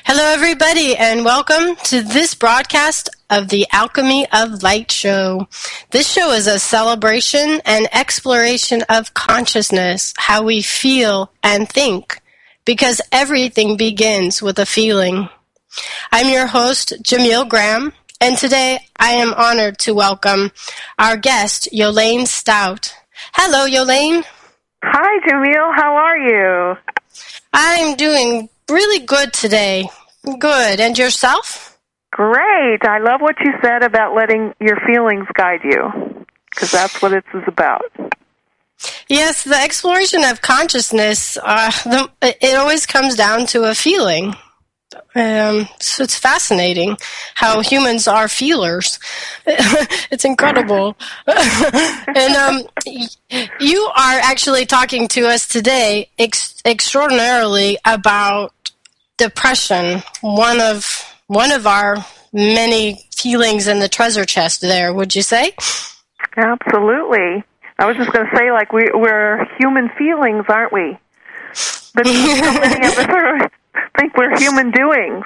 Hello, everybody, and welcome to this broadcast of the Alchemy of Light show. This show is a celebration and exploration of consciousness, how we feel and think, because everything begins with a feeling. I'm your host, Jamil Graham, and today I am honored to welcome our guest, Yolaine Stout. Hello, Yolaine. Hi, Jamil. How are you? I'm doing really good today. Good. And yourself? Great. I love what you said about letting your feelings guide you, because that's what this is about. Yes, the exploration of consciousness, it always comes down to a feeling. So it's fascinating how humans are feelers. It's incredible. And you are actually talking to us today extraordinarily about depression, one of our many feelings in the treasure chest there, would you say? Absolutely. I was just going to say, like, we're human feelings, aren't we? But so many of us think we're human doings.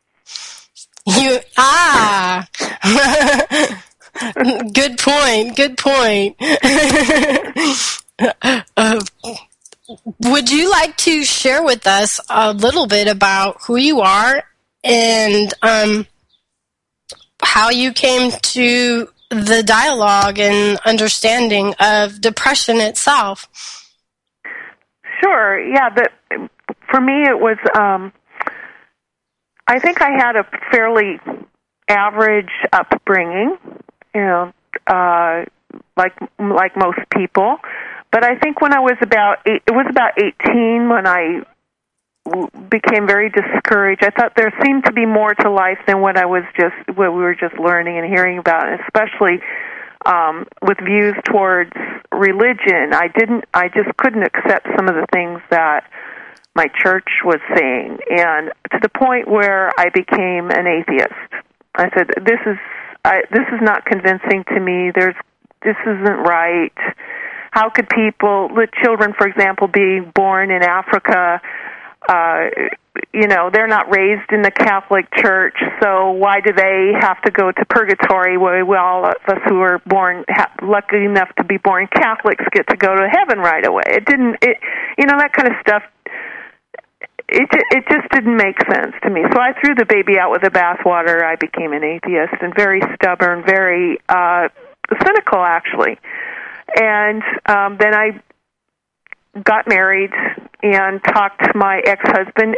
Good point. Would you like to share with us a little bit about who you are and how you came to the dialogue and understanding of depression itself? Sure, yeah, but for me it was, I think I had a fairly average upbringing, like most people. But I think when I was about 18 when I became very discouraged. I thought there seemed to be more to life than what we were just learning and hearing about, and especially with views towards religion. I just couldn't accept some of the things that my church was saying, and to the point where I became an atheist. I said, this is not convincing to me. This isn't right. How could children, for example, be born in Africa? They're not raised in the Catholic Church, so why do they have to go to purgatory? Well, all of us who are lucky enough to be born Catholics get to go to heaven right away. That kind of stuff. It just didn't make sense to me. So I threw the baby out with the bathwater. I became an atheist and very stubborn, very cynical, actually. And then I got married and talked my ex-husband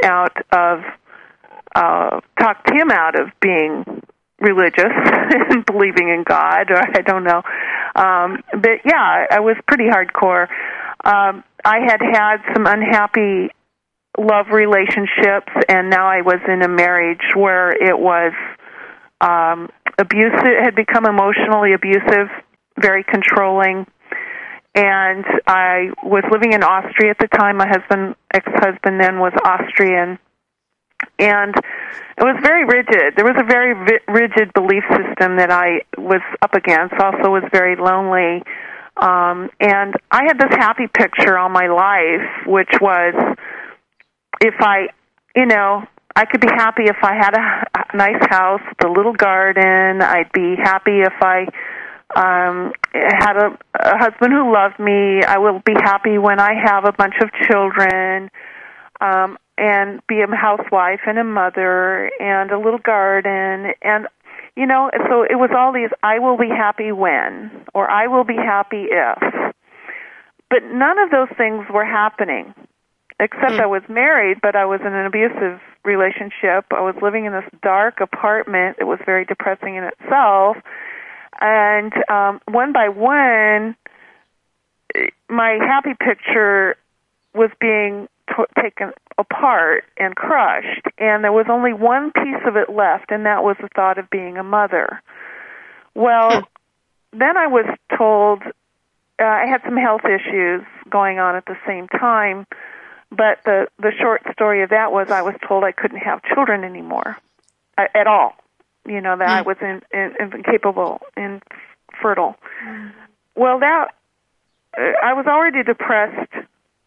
talked him out of being religious and believing in God, or I don't know. But yeah, I was pretty hardcore. I had some unhappy love relationships, and now I was in a marriage where it was abusive. It had become emotionally abusive, very controlling. And I was living in Austria at the time. My ex-husband then was Austrian. And it was very rigid. There was a very rigid belief system that I was up against. Also was very lonely. And I had this happy picture all my life, which was if I could be happy if I had a nice house with a little garden. I'd be happy if I had a husband who loved me. I will be happy when I have a bunch of children, and be a housewife and a mother and a little garden. And, so it was all these, I will be happy when, or I will be happy if. But none of those things were happening, except I was married, but I was in an abusive relationship. I was living in this dark apartment. It was very depressing in itself. And one by one, my happy picture was being taken apart and crushed, and there was only one piece of it left, and that was the thought of being a mother. Well, then I was told I had some health issues going on at the same time, but the short story of that was I was told I couldn't have children anymore at all. That I was incapable and fertile. Well, I was already depressed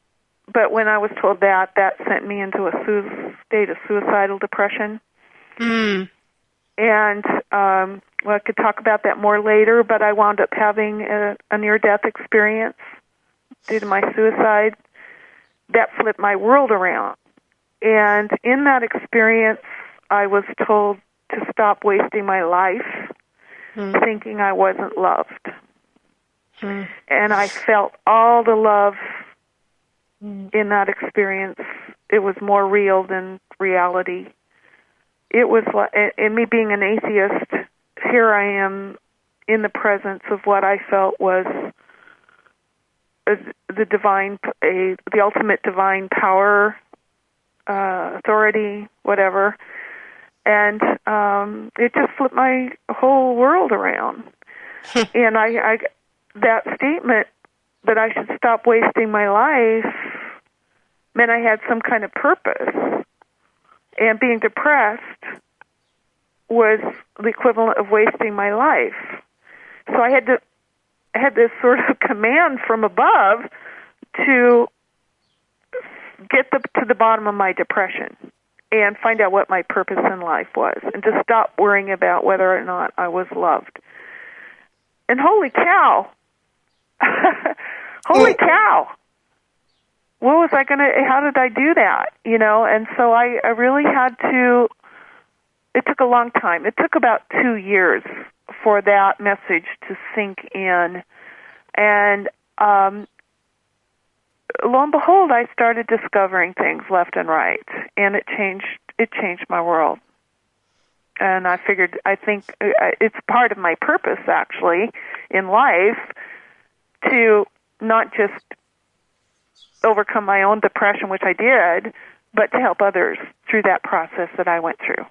but when I was told that sent me into a state of suicidal depression. Mm. And I could talk about that more later, but I wound up having a near-death experience due to my suicide that flipped my world around. And in that experience, I was told to stop wasting my life thinking I wasn't loved. And I felt all the love in that experience. It was more real than reality. It was like, in me being an atheist, here I am in the presence of what I felt was the divine, the ultimate divine power, authority, whatever. And it just flipped my whole world around. And I that statement that I should stop wasting my life meant I had some kind of purpose. And being depressed was the equivalent of wasting my life. So I had this sort of command from above to get to the bottom of my depression and find out what my purpose in life was, and to stop worrying about whether or not I was loved. And holy cow, holy cow, what was I how did I do that? And so I really had to, it took a long time. It took about 2 years for that message to sink in. And lo and behold, I started discovering things left and right, and it changed my world. And I think it's part of my purpose, actually, in life, to not just overcome my own depression, which I did, but to help others through that process that I went through.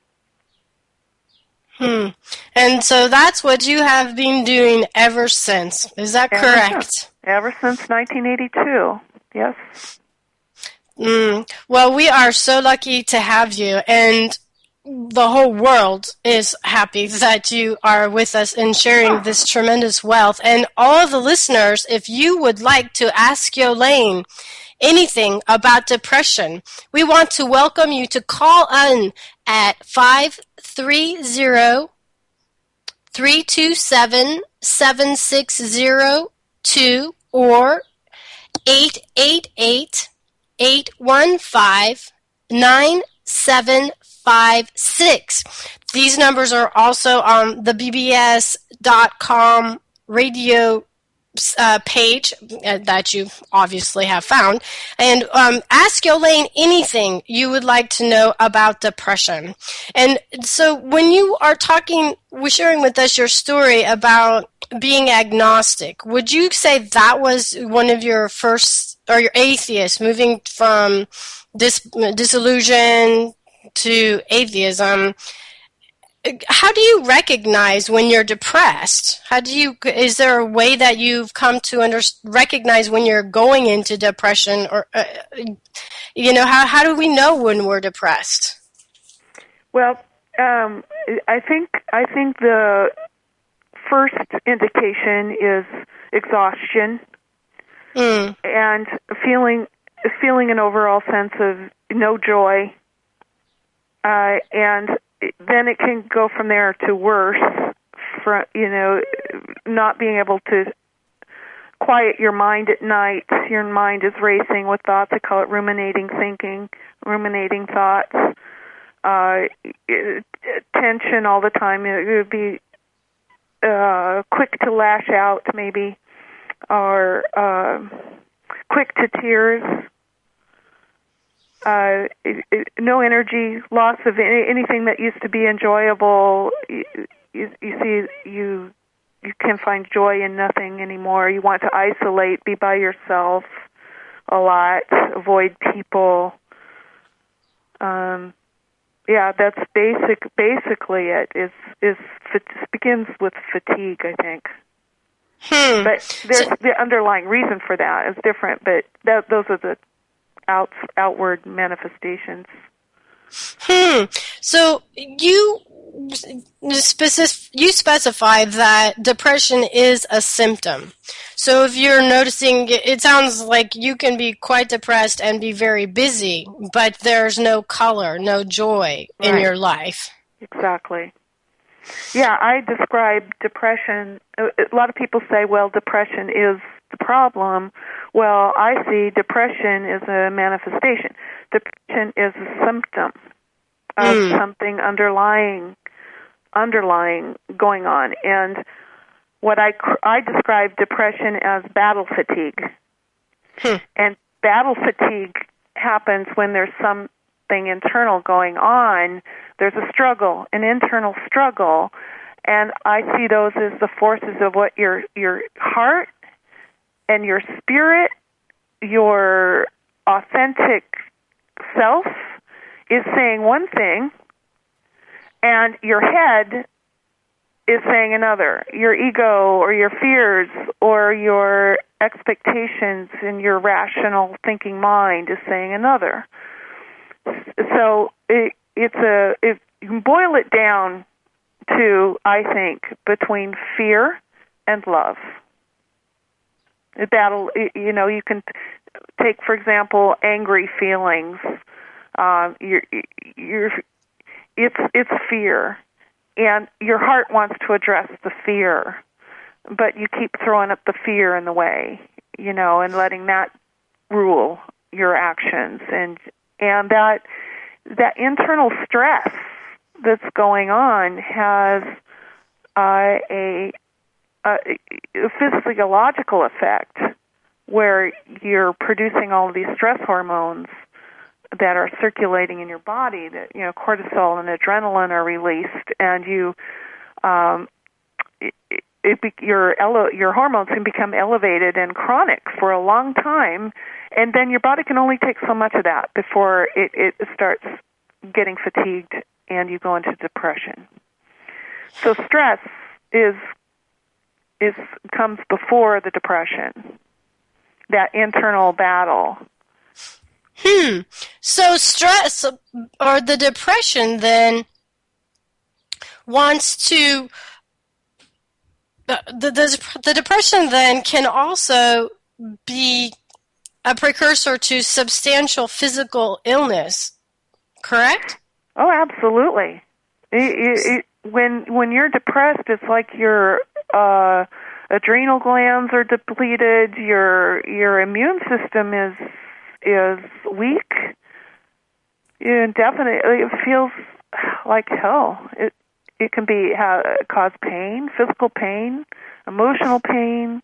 And so that's what you have been doing ever since. Is that correct? Ever since 1982, yes. Well, we are so lucky to have you, and the whole world is happy that you are with us and sharing this tremendous wealth. And all the listeners, if you would like to ask Yolaine anything about depression, we want to welcome you to call in at 530-327-7602 or 888-815-9756. These numbers are also on the bbs.com radio page that you obviously have found. And ask Yolaine anything you would like to know about depression. And so when you are sharing with us your story about being agnostic, would you say that was one of your first, or your atheist, moving from disillusion to atheism? How do you recognize when you're depressed? Is there a way that you've come to recognize when you're going into depression, or how do we know when we're depressed? Well, I think the first indication is exhaustion and feeling an overall sense of no joy, and then it can go from there to worse, not being able to quiet your mind at night. Your mind is racing with thoughts. I call it ruminating thinking, ruminating thoughts. Tension all the time. It would be quick to lash out, maybe, or quick to tears. No energy, loss of anything that used to be enjoyable. You see, you can find joy in nothing anymore. You want to isolate, be by yourself a lot, avoid people. That's basically it. It begins with fatigue, I think. But the underlying reason for that is different. But those are the outward manifestations. So you specify that depression is a symptom. So if you're noticing, it sounds like you can be quite depressed and be very busy, but there's no color, no joy in your life. Exactly. Yeah, I describe depression. A lot of people say, well, depression is the problem. Well, I see depression is a manifestation. Depression is a symptom of something underlying going on. And what I describe depression as battle fatigue. And battle fatigue happens when there's something internal going on. There's a struggle, an internal struggle, and I see those as the forces of what your heart and your spirit, your authentic self is saying one thing, and your head is saying another. Your ego or your fears or your expectations in your rational thinking mind is saying another. So if you can boil it down to, I think, between fear and love. The battle, you can take, for example, angry feelings. It's fear, and your heart wants to address the fear, but you keep throwing up the fear in the way, and letting that rule your actions, and that internal stress that's going on has a physiological effect where you're producing all of these stress hormones that are circulating in your body. That cortisol and adrenaline are released, and your hormones can become elevated and chronic for a long time, and then your body can only take so much of that before it starts getting fatigued and you go into depression. So stress comes before the depression, that internal battle. So stress or the depression then wants to the depression then can also be a precursor to substantial physical illness, correct? Oh, absolutely. When you're depressed, it's like your adrenal glands are depleted. Your immune system is weak. Definitely, it feels like hell. It can cause pain, physical pain, emotional pain.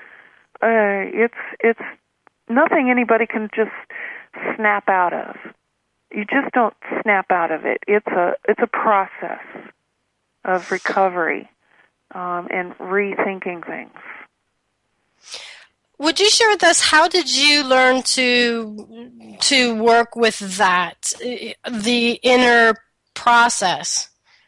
It's nothing anybody can just snap out of. You just don't snap out of it. It's a process of recovery and rethinking things. Would you share with us, how did you learn to work with that, the inner process?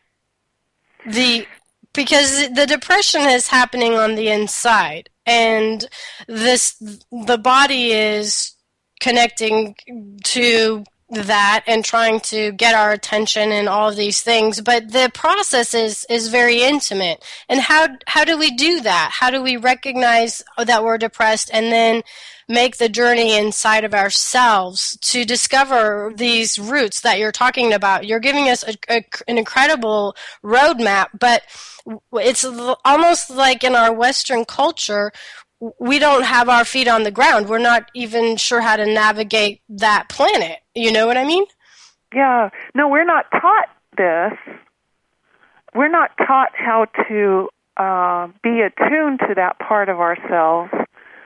Because the depression is happening on the inside, and the body is connecting to that and trying to get our attention and all of these things, but the process is very intimate. And how do we do that? How do we recognize that we're depressed and then make the journey inside of ourselves to discover these roots that you're talking about? You're giving us an incredible roadmap, but it's almost like in our Western culture, we don't have our feet on the ground. We're not even sure how to navigate that planet. You know what I mean? Yeah. No, we're not taught this. We're not taught how to be attuned to that part of ourselves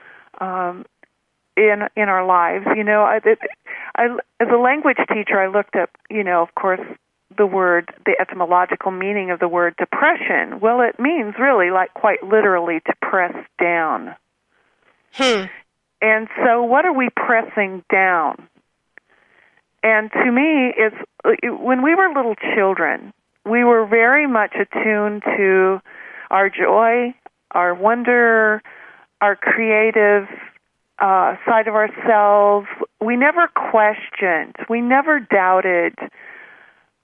in our lives. As a language teacher, I looked up, of course, the etymological meaning of the word depression. Well, it means really, like quite literally, to press down. And so what are we pressing down? And to me, when we were little children, we were very much attuned to our joy, our wonder, our creative side of ourselves. We never questioned. We never doubted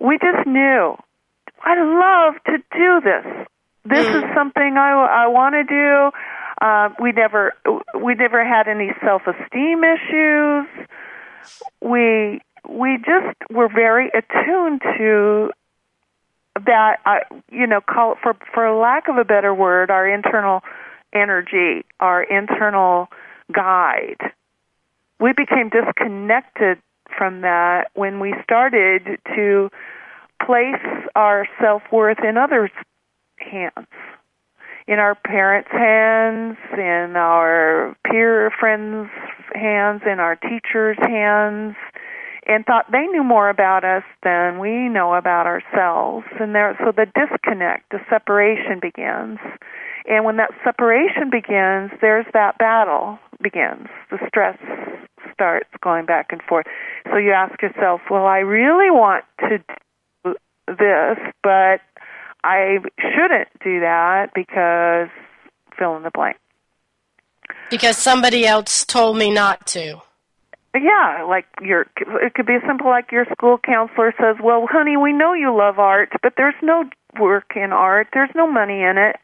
we just knew, I love to do this. This is something I want to do. We never had any self-esteem issues. We just were very attuned to that. Call it, for lack of a better word, our internal energy, our internal guide. We became disconnected from that when we started to place our self-worth in others' hands, in our parents' hands, in our peer friends' hands, in our teachers' hands, and thought they knew more about us than we know about ourselves. And so the disconnect, the separation begins. And when that separation begins, there's that battle begins. The stress starts going back and forth. So you ask yourself, well, I really want to do this, but I shouldn't do that because fill in the blank. Because somebody else told me not to. Yeah, it could be simple like your school counselor says, well, honey, we know you love art, but there's no work in art. There's no money in it.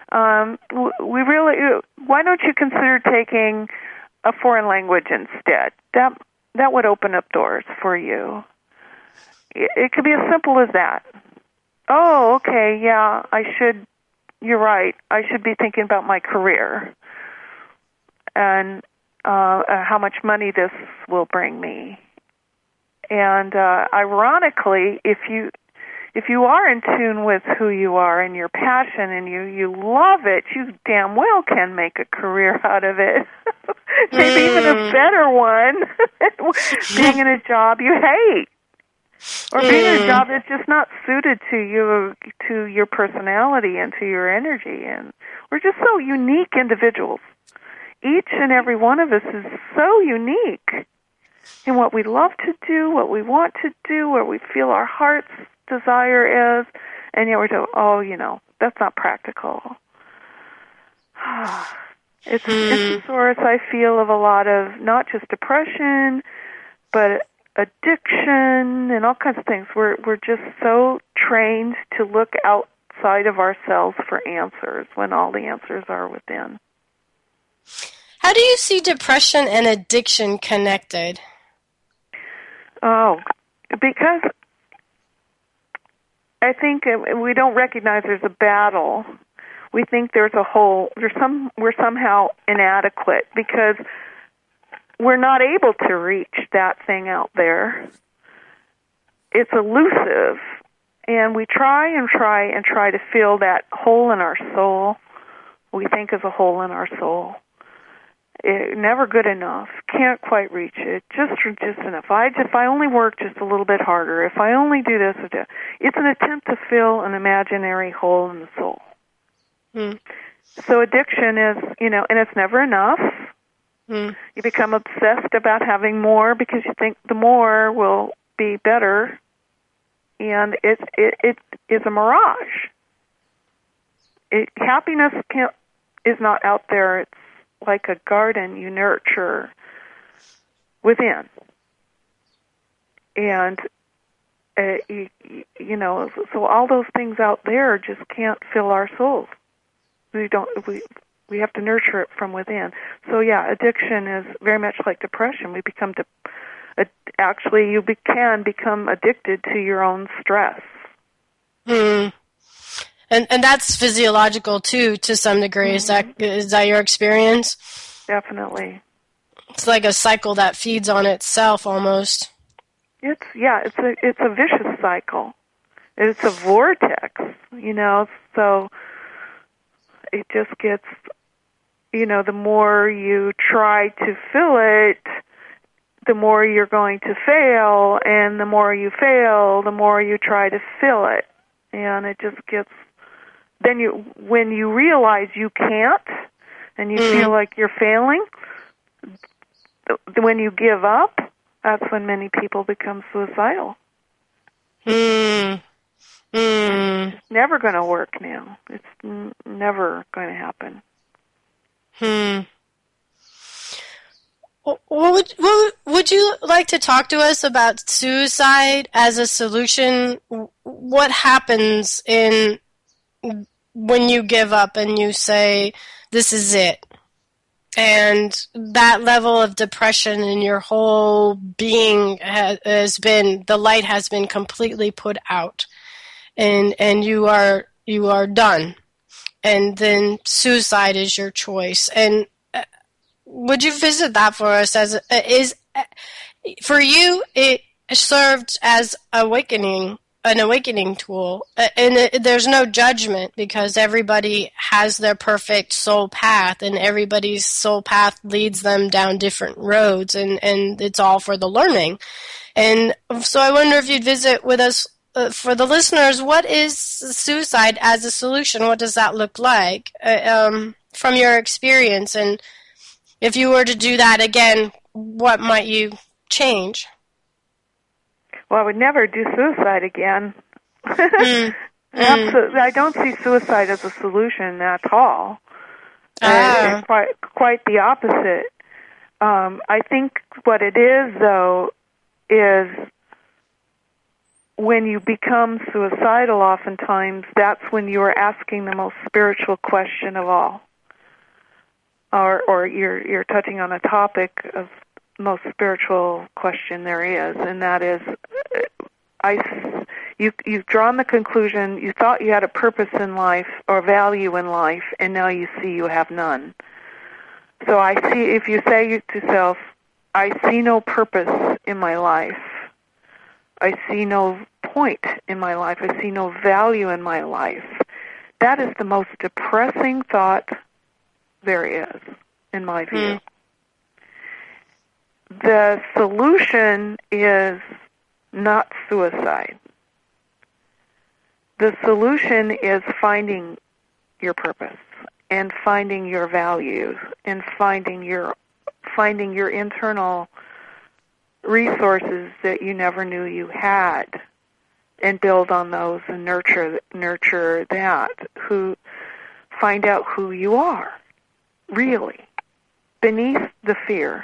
Why don't you consider taking a foreign language instead? That would open up doors for you. It could be as simple as that. Oh, okay, yeah, you're right. I should be thinking about my career and how much money this will bring me. And ironically, if you are in tune with who you are and your passion and you love it, you damn well can make a career out of it. Maybe even a better one, being in a job you hate. Or being in a job that's just not suited to your personality and to your energy. And we're just so unique individuals. Each and every one of us is so unique in what we love to do, what we want to do, where we feel our heart's desire is, and yet we're told, that's not practical. It's the source, I feel, of a lot of not just depression, but addiction and all kinds of things. We're just so trained to look outside of ourselves for answers when all the answers are within. How do you see depression and addiction connected? Oh, because I think we don't recognize there's a battle. We think there's a hole. We're somehow inadequate because we're not able to reach that thing out there. It's elusive, and we try and try and try to fill that hole in our soul. We think is a hole in our soul. Never good enough. Can't quite reach it. Just enough. If I only work just a little bit harder. If I only do this. It's an attempt to fill an imaginary hole in the soul. So addiction is, and it's never enough. You become obsessed about having more because you think the more will be better, and it is a mirage. Happiness is not out there. It's like a garden you nurture within, and so all those things out there just can't fill our souls. We have to nurture it from within. So yeah, addiction is very much like depression. We become actually you can become addicted to your own stress. And that's physiological too, to some degree. Is that your experience? Definitely. It's like a cycle that feeds on itself almost. It's a vicious cycle. It's a vortex, so it just gets, the more you try to fill it, the more you're going to fail, and the more you fail, the more you try to fill it. And it just gets, when you realize you can't, and you feel like you're failing, when you give up, that's when many people become suicidal. It's never going to work now. It's never going to happen. Would you like to talk to us about suicide as a solution? What happens when you give up and you say, this is it? And that level of depression in your whole being the light has been completely put out. And you are done. And then suicide is your choice. And would you visit that for us? For you, it served as an awakening tool, and there's no judgment because everybody has their perfect soul path, and everybody's soul path leads them down different roads, and it's all for the learning. And so I wonder if you'd visit with us. For the listeners, what is suicide as a solution? What does that look like from your experience? And if you were to do that again, what might you change? Well, I would never do suicide again. Absolutely, I don't see suicide as a solution at all. Quite the opposite. I think what it is, though, is when you become suicidal, oftentimes that's when you are asking the most spiritual question of all. Or you're touching on a topic of most spiritual question there is, and that is, you've drawn the conclusion, you thought you had a purpose in life or value in life, and now you see you have none. So if you say to yourself, I see no purpose in my life, I see no point in my life, I see no value in my life, that is the most depressing thought there is, in my view. The solution is not suicide. The solution is finding your purpose and finding your values and finding your internal resources that you never knew you had, and build on those and nurture that. Find out who you are, really, beneath the fear.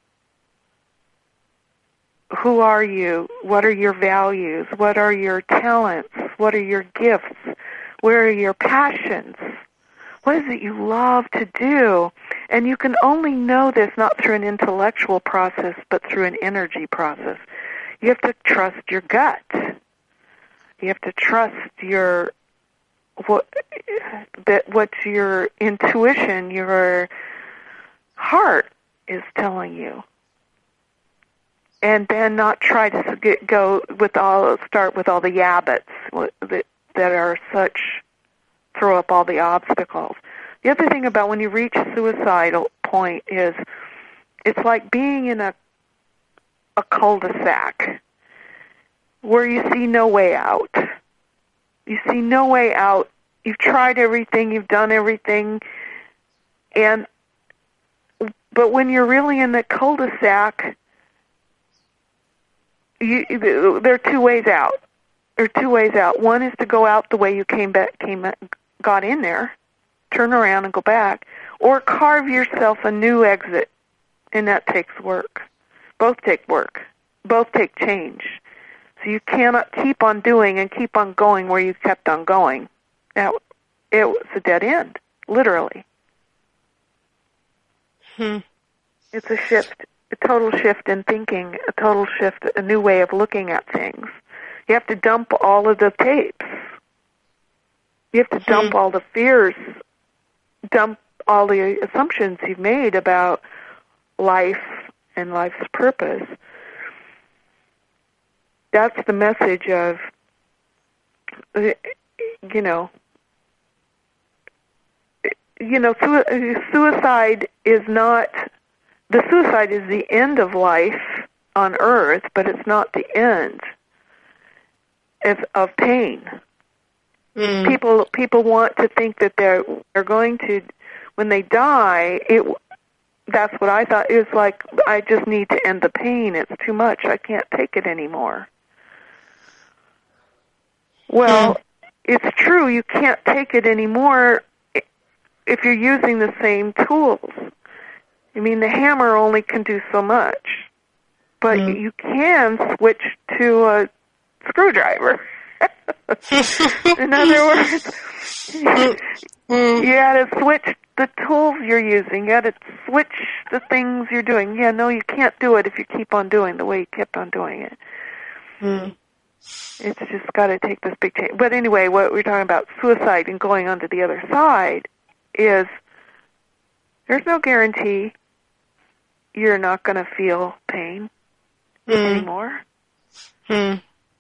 Who are you? What are your values? What are your talents? What are your gifts? Where are your passions? What is it you love to do? And you can only know this not through an intellectual process, but through an energy process. You have to trust your gut. You have to trust what your intuition, your heart is telling you. And then not try to start with all the yabbits that are throw up all the obstacles. The other thing about when you reach a suicidal point is it's like being in a cul-de-sac where you see no way out. You see no way out. You've tried everything, you've done everything, but when you're really in the cul-de-sac, there are two ways out. One is to go out the way you got in there, turn around and go back, or carve yourself a new exit, and that takes work. Both take work. Both take change. So you cannot keep on doing and keep on going where you kept on going. Now, it was a dead end, literally. It's a shift. A total shift in thinking, a total shift, a new way of looking at things. You have to dump all of the tapes. You have to dump all the fears, dump all the assumptions you've made about life and life's purpose. That's the message of, suicide is not... The suicide is the end of life on Earth, but it's not the end of pain. People want to think that they're going to, when they die, that's what I thought. It was like, I just need to end the pain. It's too much. I can't take it anymore. Well, it's true. You can't take it anymore if you're using the same tools. I mean, the hammer only can do so much, but you can switch to a screwdriver. In other words, you gotta switch the tools you're using. You gotta switch the things you're doing. Yeah, no, you can't do it if you keep on doing the way you kept on doing it. It's just gotta take this big change. But anyway, what we're talking about, suicide and going on to the other side, is there's no guarantee you're not going to feel pain anymore. You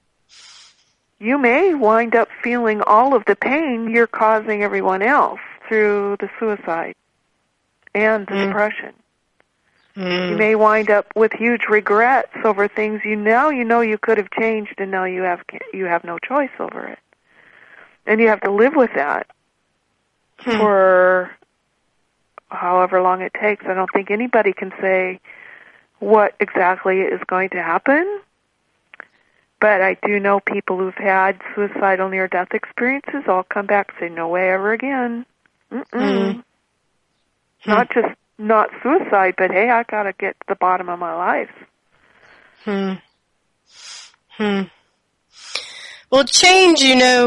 may wind up feeling all of the pain you're causing everyone else through the suicide and the depression. You may wind up with huge regrets over things you know you could have changed, and now you have no choice over it. And you have to live with that for however long it takes. I don't think anybody can say what exactly is going to happen, but I do know people who've had suicidal near-death experiences all come back and say, no way ever again. Not just not suicide, but hey, I got to get to the bottom of my life. Well, change,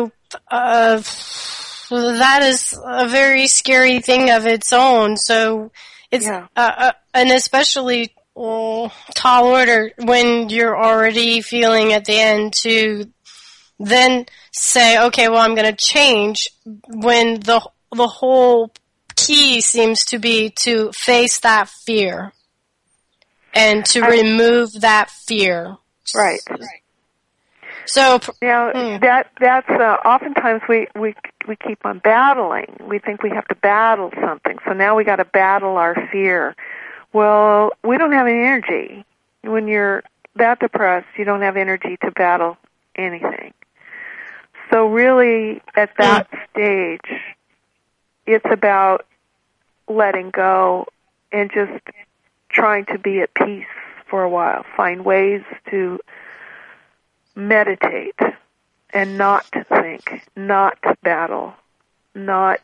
that is a very scary thing of its own. So it's, and especially tall order when you're already feeling at the end to then say, okay, well, I'm going to change when the whole key seems to be to face that fear and to remove that fear. Right. So now that's oftentimes we keep on battling. We think we have to battle something. So now we got to battle our fear. Well, we don't have any energy. When you're that depressed, you don't have energy to battle anything. So really, at that stage, it's about letting go and just trying to be at peace for a while. Find ways to meditate and not think, not battle, not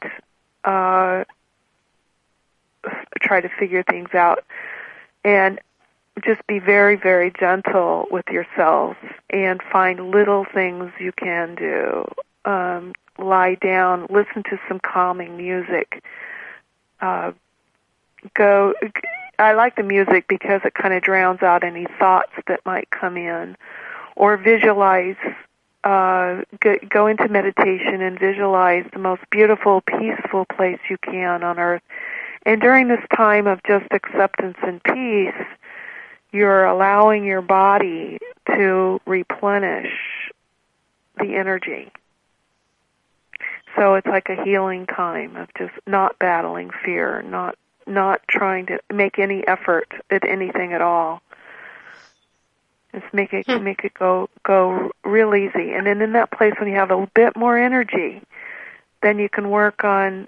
try to figure things out, and just be very, very gentle with yourselves and find little things you can do. Lie down, listen to some calming music. I like the music because it kind of drowns out any thoughts that might come in. Or visualize, go into meditation and visualize the most beautiful, peaceful place you can on earth. And during this time of just acceptance and peace, you're allowing your body to replenish the energy. So it's like a healing time of just not battling fear, not trying to make any effort at anything at all. Just make it go real easy. And then in that place, when you have a bit more energy, then you can work on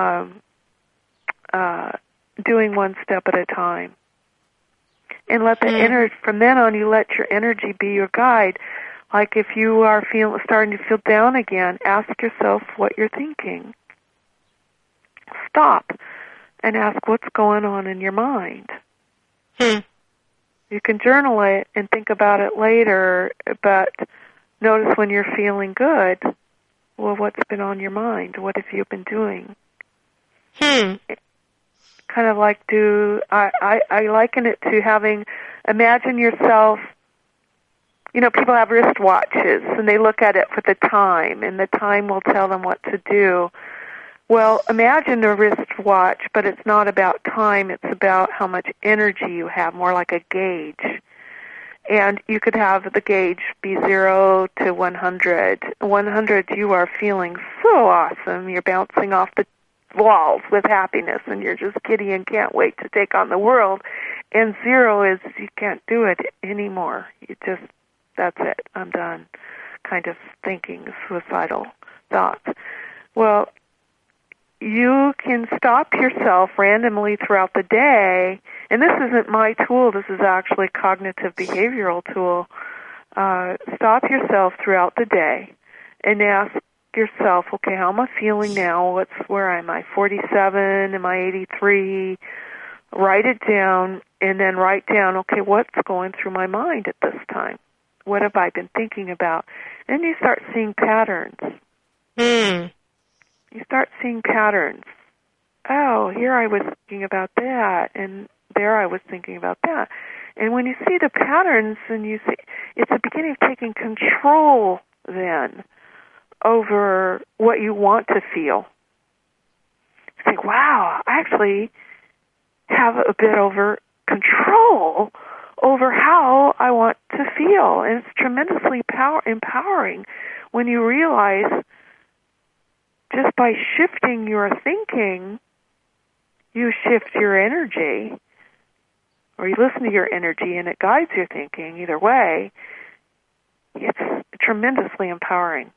doing one step at a time. And let the from then on, you let your energy be your guide. Like if you are starting to feel down again, ask yourself what you're thinking. Stop and ask what's going on in your mind. You can journal it and think about it later, but notice when you're feeling good, well, what's been on your mind? What have you been doing? Kind of like I liken it to imagine yourself, people have wristwatches and they look at it for the time, and the time will tell them what to do. Well, imagine a wristwatch, but it's not about time, it's about how much energy you have, more like a gauge. And you could have the gauge be 0 to 100. 100, you are feeling so awesome, you're bouncing off the walls with happiness, and you're just giddy and can't wait to take on the world. And 0 is you can't do it anymore. That's it, I'm done, kind of thinking, suicidal thoughts. Well, you can stop yourself randomly throughout the day, and this isn't my tool, this is actually a cognitive behavioral tool. Stop yourself throughout the day and ask yourself, okay, how am I feeling now? Where am I? 47? Am I 83? write it down, and then write down, okay, what's going through my mind at this time? What have I been thinking about? Then you start seeing patterns. Hmm. You start seeing patterns. Oh, here I was thinking about that, and there I was thinking about that. And when you see the patterns, and you see, it's the beginning of taking control then over what you want to feel. You think, wow, I actually have a bit over control over how I want to feel. And it's tremendously empowering when you realize just by shifting your thinking, you shift your energy, or you listen to your energy and it guides your thinking. Either way, it's tremendously empowering.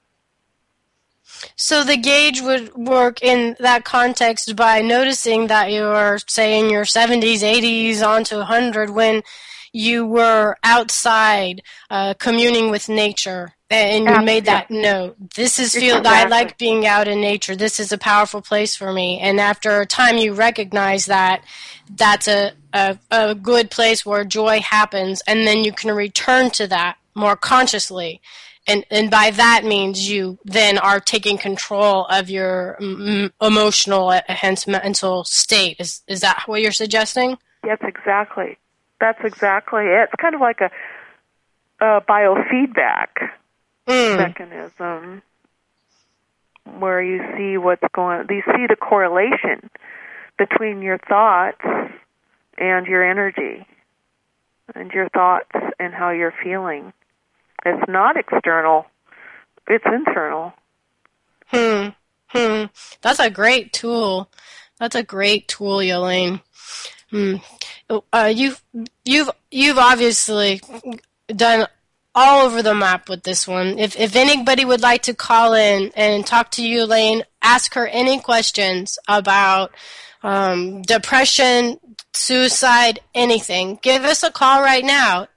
So the gauge would work in that context by noticing that you're, say, in your 70s, 80s, on to 100 when you were outside communing with nature. And you made that note. This is I like being out in nature. This is a powerful place for me. And after a time, you recognize that that's a good place where joy happens, and then you can return to that more consciously. And by that means you then are taking control of your emotional, hence mental state. Is that what you're suggesting? Yes, exactly. That's exactly it. It's kind of like a biofeedback mechanism where you see what's going. You see the correlation between your thoughts and your energy, and your thoughts and how you're feeling. It's not external; it's internal. That's a great tool. That's a great tool, Yelene. You've obviously done all over the map with this one. If anybody would like to call in and talk to you, Elaine, ask her any questions about depression, suicide, anything, give us a call right now,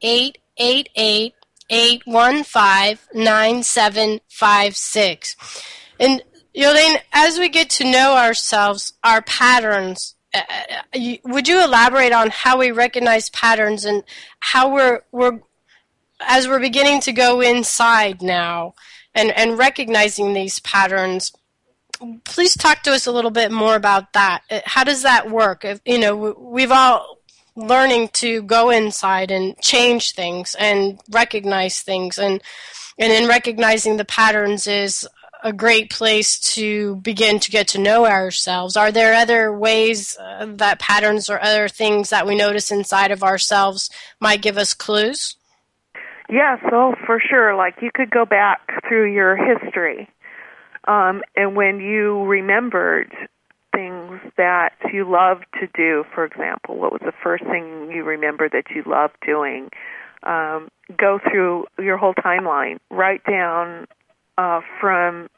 888-815-9756. And Yolene, as we get to know ourselves, our patterns, would you elaborate on how we recognize patterns and how we're as we're beginning to go inside now and recognizing these patterns? Please talk to us a little bit more about that. How does that work? We've all learning to go inside and change things and recognize things, and in recognizing the patterns is a great place to begin to get to know ourselves. Are there other ways that patterns or other things that we notice inside of ourselves might give us clues? Yes, for sure. Like you could go back through your history, and when you remembered things that you loved to do, for example, what was the first thing you remember that you loved doing? Go through your whole timeline, write down from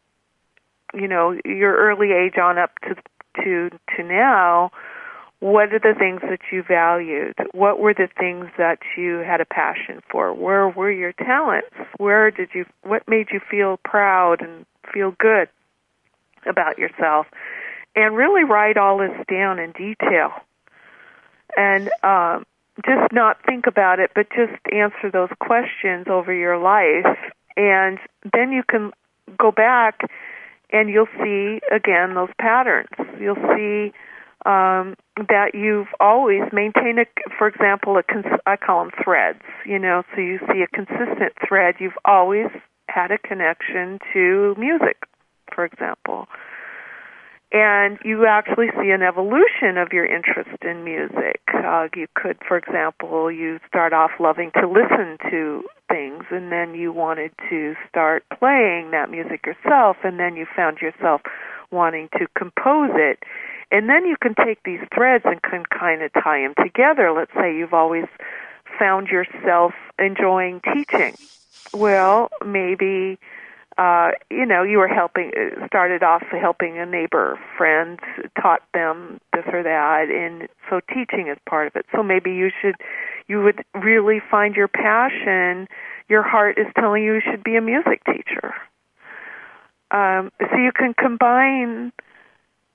your early age on up to now. What are the things that you valued? What were the things that you had a passion for? Where were your talents? What made you feel proud and feel good about yourself? And really write all this down in detail. And just not think about it, but just answer those questions over your life. And then you can go back and you'll see, again, those patterns. You'll see that you've always maintained, for example, I call them threads, so you see a consistent thread. You've always had a connection to music, for example. And you actually see an evolution of your interest in music. You could, for example, you start off loving to listen to things, and then you wanted to start playing that music yourself, and then you found yourself wanting to compose it. And then you can take these threads and can kind of tie them together. Let's say you've always found yourself enjoying teaching. Well, maybe you were started off helping a neighbor friend, taught them this or that, and so teaching is part of it. So maybe you would really find your passion. Your heart is telling you should be a music teacher. So you can combine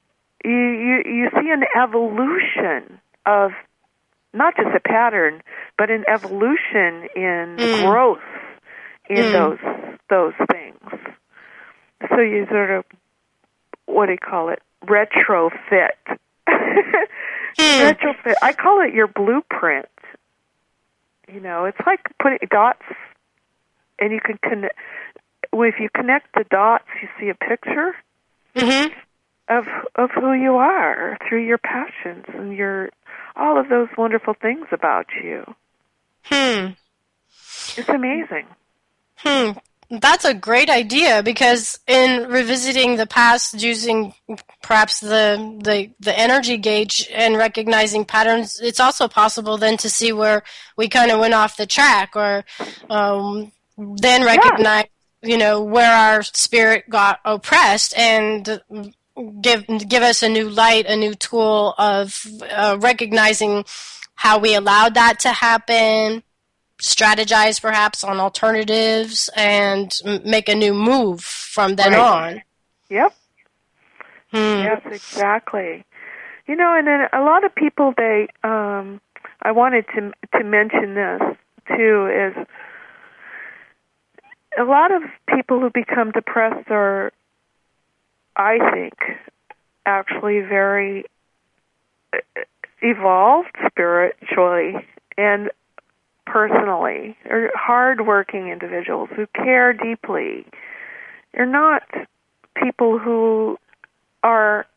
you see an evolution of not just a pattern, but an evolution in growth in those things. So you sort of, what do you call it? Retrofit. Retrofit. I call it your blueprint. You know, it's like putting dots, and you can connect. Well, if you connect the dots, you see a picture of who you are through your passions and your all of those wonderful things about you. It's amazing. That's a great idea, because in revisiting the past, using perhaps the energy gauge and recognizing patterns, it's also possible then to see where we kind of went off the track, or then recognize, you know, where our spirit got oppressed, and give us a new light, a new tool of recognizing how we allowed that to happen, strategize perhaps on alternatives, and make a new move from then on. Yep. Yes, exactly. You know, and then a lot of people, they, I wanted to mention this too, is a lot of people who become depressed are, I think, actually very evolved spiritually and personally, or hard-working individuals who care deeply. They're not people who are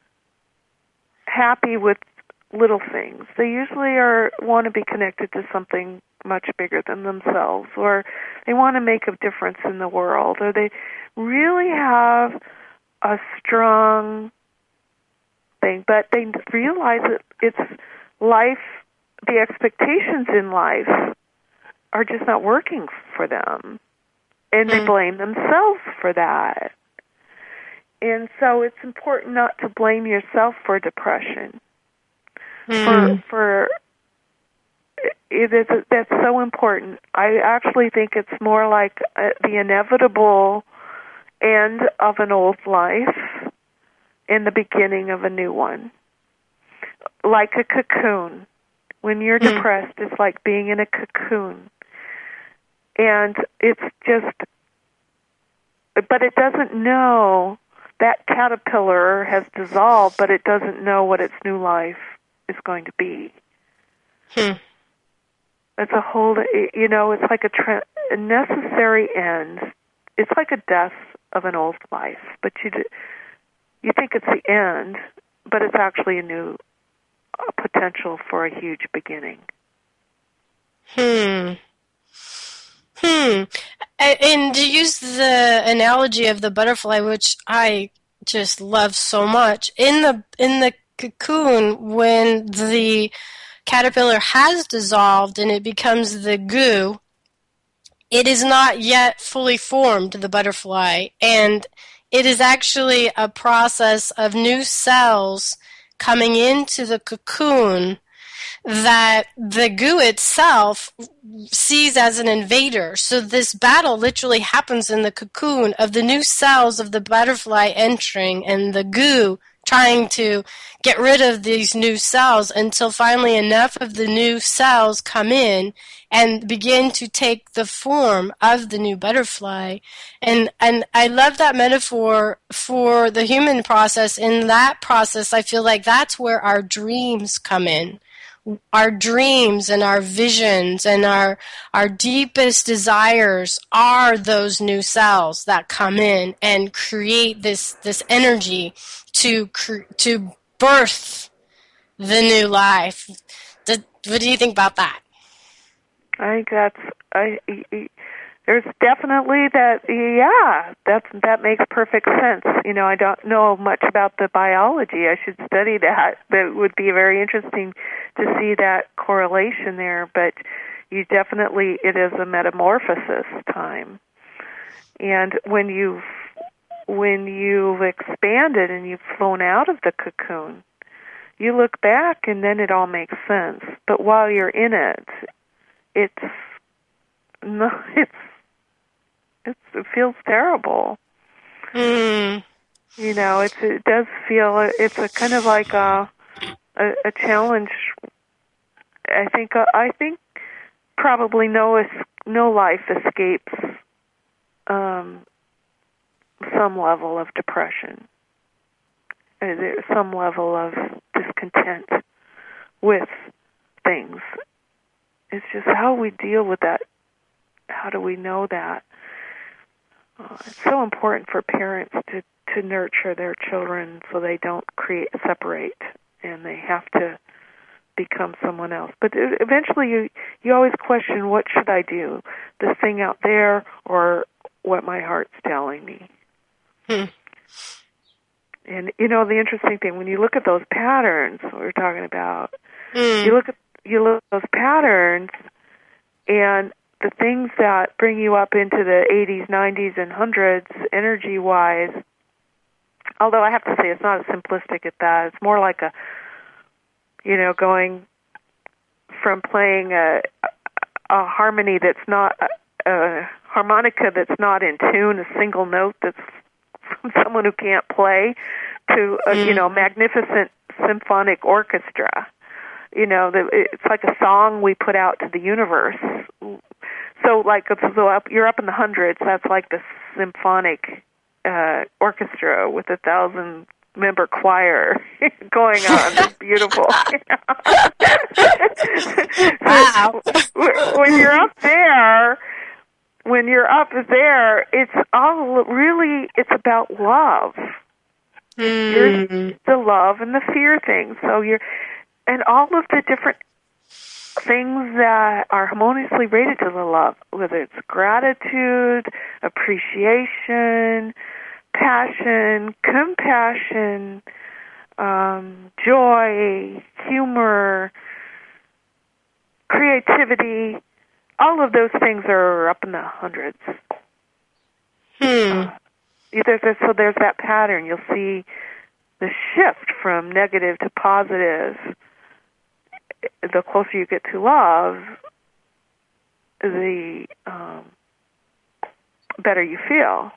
happy with little things. They usually want to be connected to something much bigger than themselves, or they want to make a difference in the world, or they really have a strong thing, but they realize that it's life. The expectations in life are just not working for them, and they blame themselves for that. And so it's important not to blame yourself for depression. For that's so important. I actually think it's more like the inevitable end of an old life and the beginning of a new one, like a cocoon. When you're depressed, it's like being in a cocoon. And it's just, but it doesn't know, that caterpillar has dissolved, but it doesn't know what its new life is going to be. It's a whole, you know, it's like a necessary end. It's like a death of an old life, but you think it's the end, but it's actually a new potential for a huge beginning. And to use the analogy of the butterfly, which I just love so much, in the cocoon, when the caterpillar has dissolved and it becomes the goo, it is not yet fully formed, the butterfly, and it is actually a process of new cells coming into the cocoon that the goo itself sees as an invader. So this battle literally happens in the cocoon of the new cells of the butterfly entering and the goo trying to get rid of these new cells until finally enough of the new cells come in and begin to take the form of the new butterfly. And I love that metaphor for the human process. In that process, I feel like that's where our dreams come in. Our dreams and our visions and our deepest desires are those new cells that come in and create this energy to birth the new life. What do you think about that? I think there's definitely that. Yeah, that makes perfect sense. You know, I don't know much about the biology. I should study that. That would be very interesting to see that correlation there. But it is a metamorphosis time. And when you've expanded and you've flown out of the cocoon, you look back and then it all makes sense. But while you're in it, it feels terrible. You know, it does feel, it's a kind of like a challenge. I think probably no life escapes some level of depression. There's some level of discontent with things. It's just how we deal with that. How do we know that? It's so important for parents to nurture their children so they don't separate, and they have to become someone else. But eventually you always question, what should I do? This thing out there or what my heart's telling me? And, you know, the interesting thing, when you look at those patterns we were talking about, you look at those patterns, and the things that bring you up into the 80s, 90s, and 100s energy-wise, although I have to say it's not as simplistic as that. It's more like going from playing a harmony that's not, a harmonica that's not in tune, a single note that's from someone who can't play, to a magnificent symphonic orchestra. You know, it's like a song we put out to the universe. So you're up in the hundreds. That's like the symphonic orchestra with 1,000-member choir going on. It's beautiful. Wow. When you're up there, it's all really, it's about love. The love and the fear things. So and all of the different things that are harmoniously rated to the love, whether it's gratitude, appreciation, passion, compassion, joy, humor, creativity, all of those things are up in the hundreds. So there's that pattern. You'll see the shift from negative to positive. The closer you get to love, the better you feel.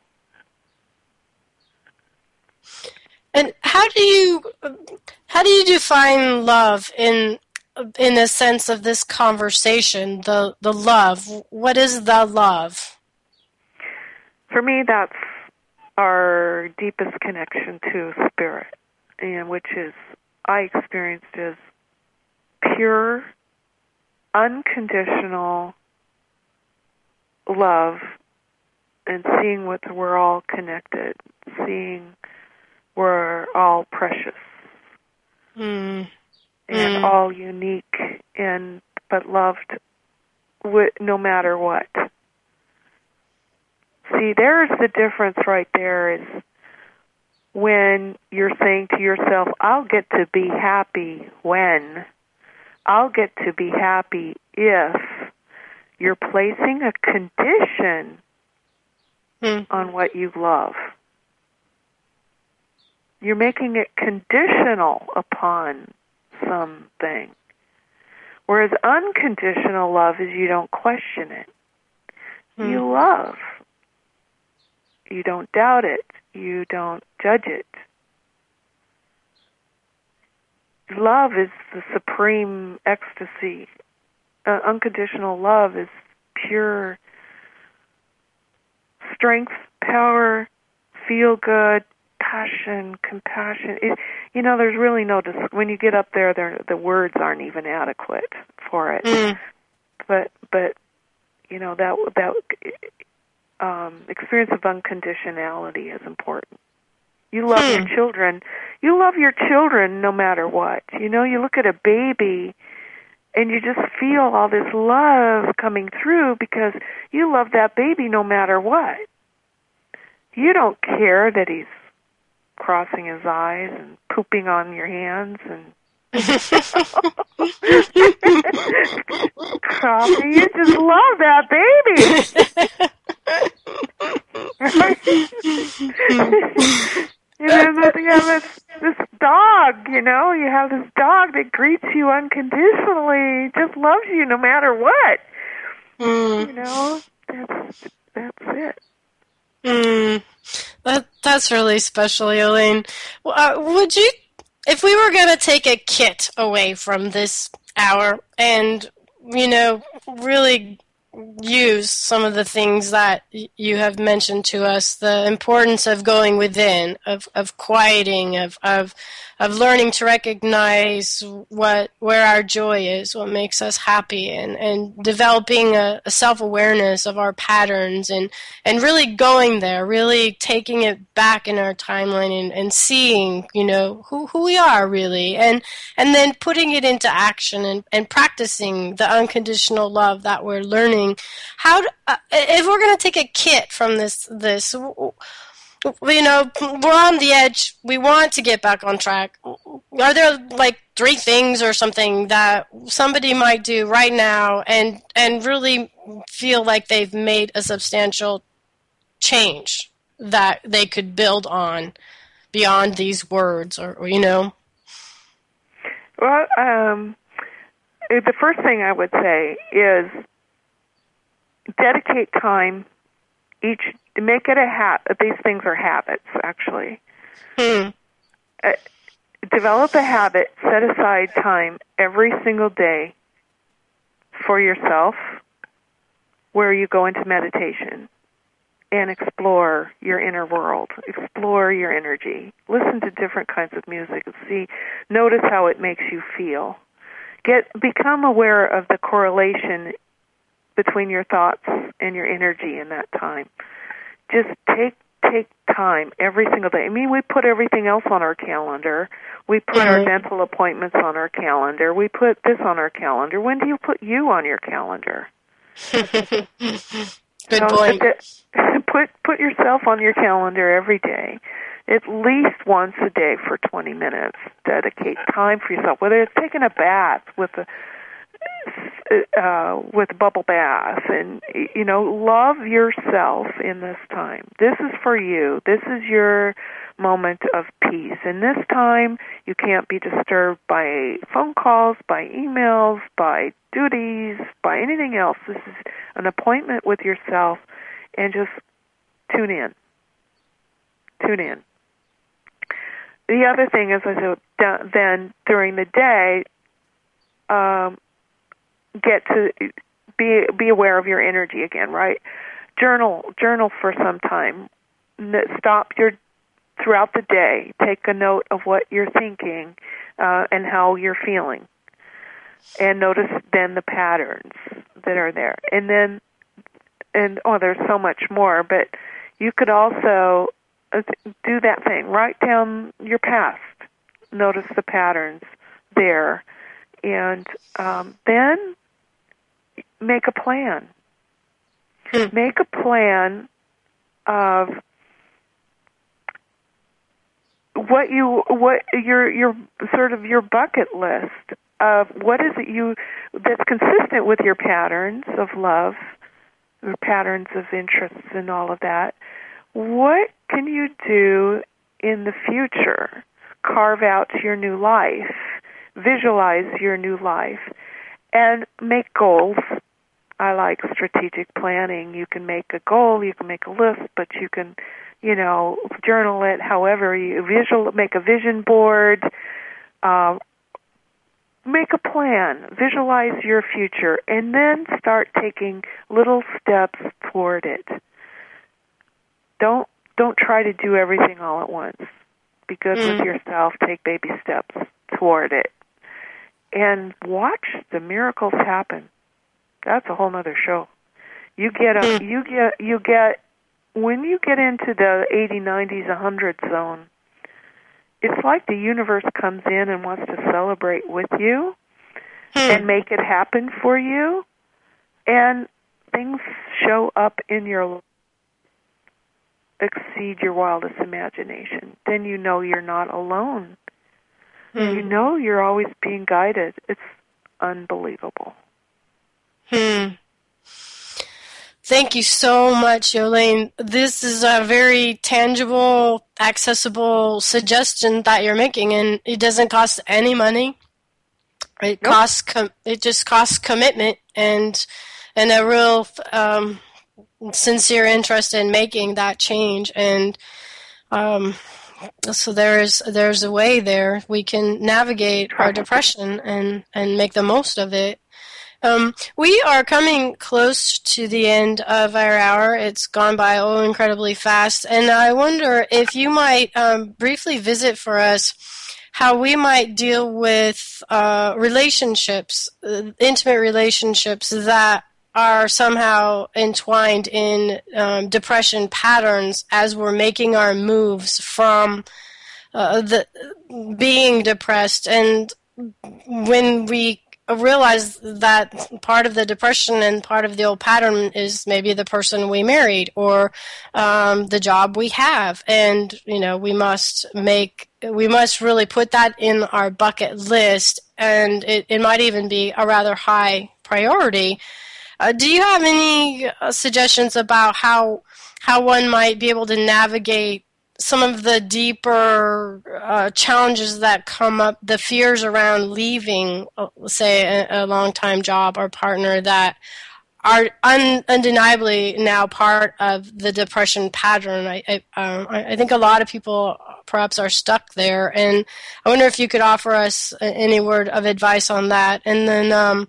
And how do you define love in the sense of this conversation? The love. What is the love? For me, that's our deepest connection to spirit, and which is I experienced as pure, unconditional love, and seeing we're all connected, seeing we're all precious and all unique, but loved no matter what. See, there's the difference right there, is when you're saying to yourself, I'll get to be happy when, I'll get to be happy if, you're placing a condition on what you love. You're making it conditional upon something. Whereas unconditional love is you don't question it. You love. You don't doubt it. You don't judge it. Love is the supreme ecstasy. Unconditional love is pure strength, power, feel good, passion, compassion. There's really no. When you get up there, the words aren't even adequate for it. But that experience of unconditionality is important. You love your children. You love your children no matter what. You look at a baby and you just feel all this love coming through because you love that baby no matter what. You don't care that he's crossing his eyes and pooping on your hands and coffee. You just love that baby. You have this dog, you have this dog that greets you unconditionally, just loves you no matter what. That's it. That's really special, Elaine. Would you, if we were going to take a kit away from this hour and, really use some of the things that you have mentioned to us, the importance of going within, of quieting, of learning to recognize where our joy is, what makes us happy, and developing a self-awareness of our patterns, and really going there, really taking it back in our timeline, and seeing, who we are really, and then putting it into action, and practicing the unconditional love that we're learning. If we're going to take a kit from this, we're on the edge. We want to get back on track. Are there like 3 things or something that somebody might do right now and really feel like they've made a substantial change that they could build on beyond these words, or? Well, the first thing I would say is dedicate time each. Make it a habit. These things are habits, actually. Develop a habit. Set aside time every single day for yourself where you go into meditation and explore your inner world. Explore your energy. Listen to different kinds of music and notice how it makes you feel. Become aware of the correlation between your thoughts and your energy in that time. Just take time every single day. I mean, we put everything else on our calendar. We put our dental appointments on our calendar. We put this on our calendar. When do you put you on your calendar? Good point. Put yourself on your calendar every day, at least once a day for 20 minutes. Dedicate time for yourself, whether it's taking a bath with a bubble bath, and love yourself in this time. This is for you. This is your moment of peace. In this time, you can't be disturbed by phone calls, by emails, by duties, by anything else. This is an appointment with yourself, and just tune in. Tune in. The other thing is, I said, then during the day, get to be aware of your energy again, right? Journal for some time. Stop throughout the day. Take a note of what you're thinking and how you're feeling, and notice then the patterns that are there. And then, there's so much more, but you could also do that thing. Write down your past. Notice the patterns there, and then make a plan. Make a plan of what your sort of your bucket list of what is it that's consistent with your patterns of love, your patterns of interests and all of that. What can you do in the future? Carve out your new life. Visualize your new life. And make goals. I like strategic planning. You can make a goal, you can make a list, but you can, journal it however you make a vision board, make a plan, visualize your future, and then start taking little steps toward it. Don't try to do everything all at once. Be good with yourself, take baby steps toward it. And watch the miracles happen. That's a whole other show. When you get into the 80, 90s, 100 zone, it's like the universe comes in and wants to celebrate with you and make it happen for you, and things show up in your life exceed your wildest imagination. Then you know you're not alone. You know you're always being guided. It's unbelievable. Thank you so much, Yolaine. This is a very tangible, accessible suggestion that you're making, and it doesn't cost any money. It it just costs commitment and a real sincere interest in making that change. And So there's a way there we can navigate our depression and make the most of it. We are coming close to the end of our hour. It's gone by incredibly fast, and I wonder if you might briefly visit for us how we might deal with relationships, intimate relationships that are somehow entwined in depression patterns as we're making our moves from the being depressed. And when we realize that part of the depression and part of the old pattern is maybe the person we married or the job we have, and we must really put that in our bucket list, and it might even be a rather high priority. Do you have any suggestions about how one might be able to navigate some of the deeper challenges that come up, the fears around leaving, say, a long-time job or partner that are undeniably now part of the depression pattern? I think a lot of people perhaps are stuck there, and I wonder if you could offer us any word of advice on that, and then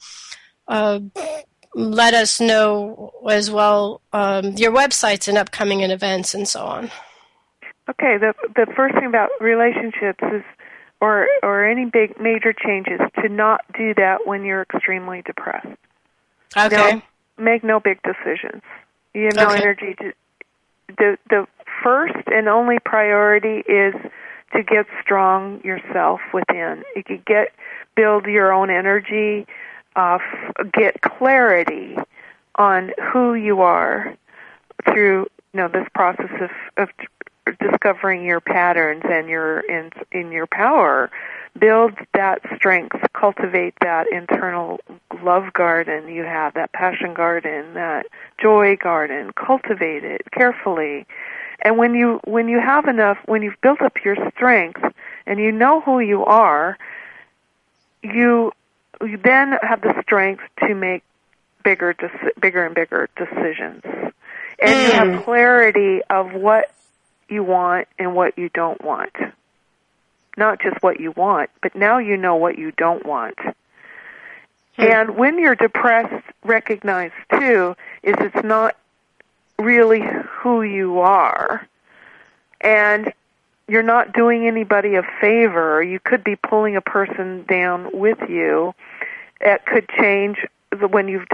let us know as well your websites and upcoming events and so on. Okay, the first thing about relationships is, or any big major changes, to not do that when you're extremely depressed. Okay. Make no big decisions. You have no energy to. The first and only priority is to get strong yourself within. You could build your own energy, get clarity on who you are through this process of discovering your patterns and in your power. Build that strength, cultivate that internal love garden you have, that passion garden, that joy garden. Cultivate it carefully. And when you have enough, when you've built up your strength and you know who you are, you then have the strength to make bigger and bigger decisions. And you have clarity of what you want and what you don't want. Not just what you want, but now you know what you don't want. And when you're depressed, recognize, too, is it's not really who you are. And you're not doing anybody a favor. You could be pulling a person down with you. It could change when you've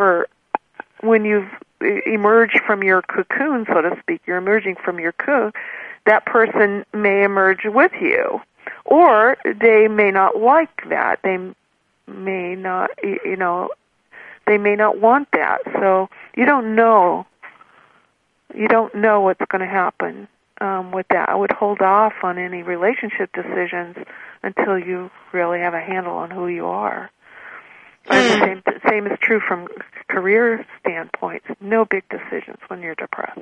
emerged from your cocoon, so to speak. You're emerging from your cocoon. That person may emerge with you. Or they may not like that. They may not, they may not want that. So you don't know. You don't know what's going to happen with that. I would hold off on any relationship decisions until you really have a handle on who you are. And the same is true from career standpoints. No big decisions when you're depressed.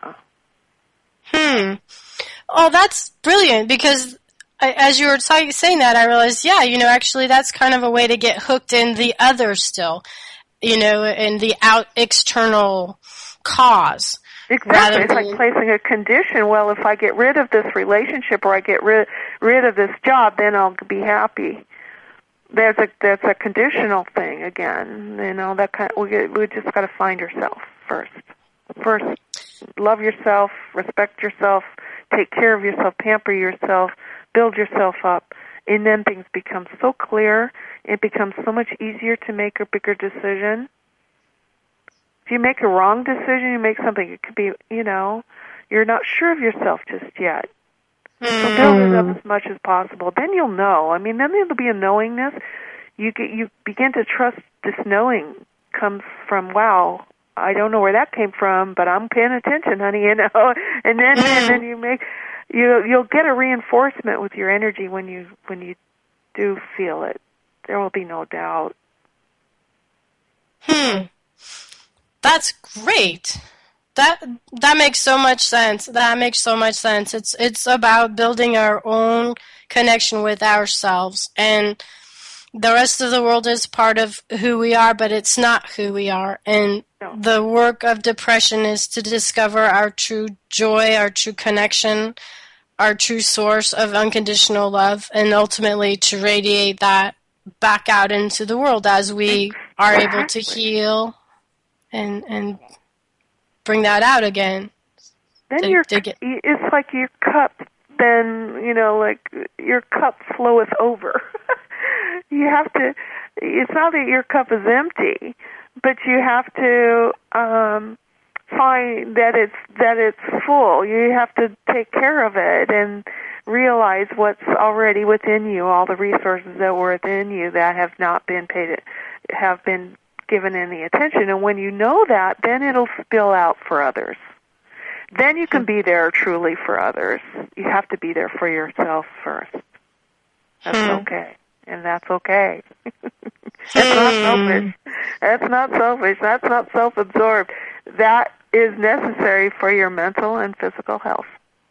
Oh, that's brilliant, because as you were saying that, I realized, actually that's kind of a way to get hooked in the other still, in the external cause. Exactly. It's like placing a condition. Well, if I get rid of this relationship or I get rid of this job, then I'll be happy. That's a conditional thing again. That kind. We just got to find yourself first. First, love yourself, respect yourself, take care of yourself, pamper yourself, build yourself up, and then things become so clear. It becomes so much easier to make a bigger decision. If you make a wrong decision, you make something, it could be, you're not sure of yourself just yet. So build it up as much as possible. Then you'll know. Then there'll be a knowingness. You begin to trust this knowing comes from, wow, I don't know where that came from, but I'm paying attention, honey, And then you'll get a reinforcement with your energy when you do feel it. There will be no doubt. That's great. That makes so much sense. It's about building our own connection with ourselves, and the rest of the world is part of who we are, but it's not who we are. And No. the work of depression is to discover our true joy, our true connection, our true source of unconditional love, and ultimately to radiate that back out into the world as we are able to heal and bring that out again. Then it's like your cup, then, like your cup floweth over. You have to, it's not that your cup is empty, but you have to find that it's full. You have to take care of it and realize what's already within you, all the resources that were within you that have not been have been given any attention. And when you know that, then it'll spill out for others. Then you can be there truly for others. You have to be there for yourself first. That's okay. And that's okay. That's not selfish. That's not selfish. That's not self-absorbed. That is necessary for your mental and physical health.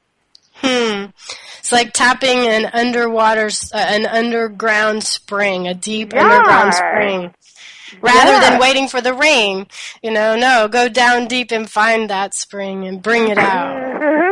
It's like tapping an underground spring, a deep underground spring. Rather than waiting for the rain, no, go down deep and find that spring and bring it out.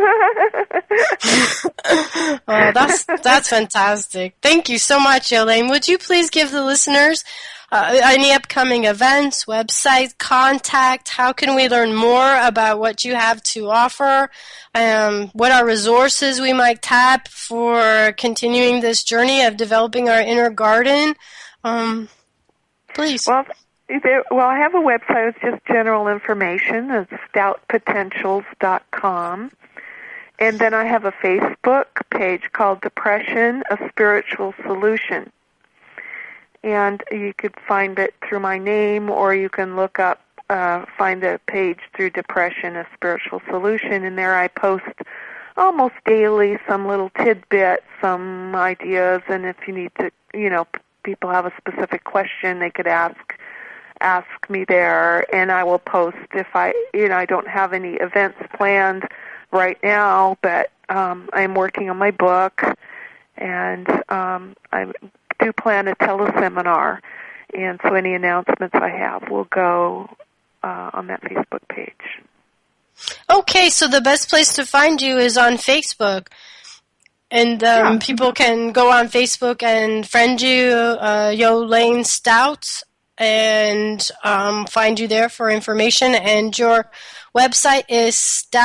Oh, that's fantastic. Thank you so much, Yolaine. Would you please give the listeners any upcoming events, websites, contact? How can we learn more about what you have to offer? What are resources we might tap for continuing this journey of developing our inner garden? Please. Well, I have a website. It's just general information. It's stoutpotentials.com. And then I have a Facebook page called Depression, a Spiritual Solution. And you could find it through my name, or you can look up, find the page through Depression, a Spiritual Solution. And there I post almost daily some little tidbits, some ideas, and if you need to, people have a specific question, they could ask me there, and I will post if I don't have any events planned right now, but I'm working on my book, and I do plan a teleseminar, and so any announcements I have will go on that Facebook page. Okay, so the best place to find you is on Facebook. And people can go on Facebook and friend you, Yolaine Stout, and find you there for information. And your website is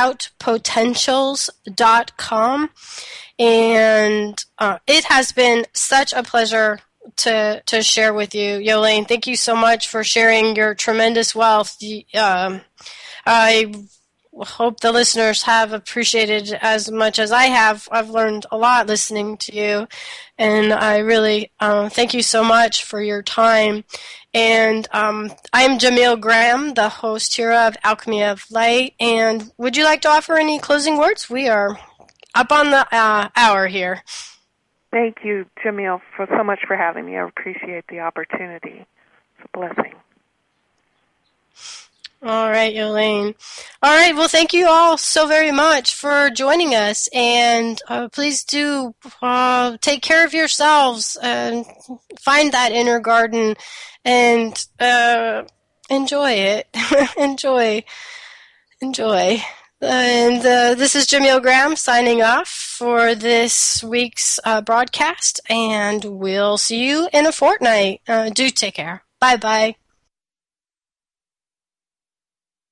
stoutpotentials.com. And it has been such a pleasure to share with you, Yolaine. Thank you so much for sharing your tremendous wealth. I hope the listeners have appreciated as much as I have. I've learned a lot listening to you, and I really thank you so much for your time. And I'm Jamil Graham, the host here of Alchemy of Light. And would you like to offer any closing words? We are up on the hour here. Thank you, Jamil, so much for having me. I appreciate the opportunity. It's a blessing. All right, Yolaine. All right, well, thank you all so very much for joining us, and please do take care of yourselves and find that inner garden and enjoy it. Enjoy. And this is Jamil Graham signing off for this week's broadcast, and we'll see you in a fortnight. Do take care. Bye-bye.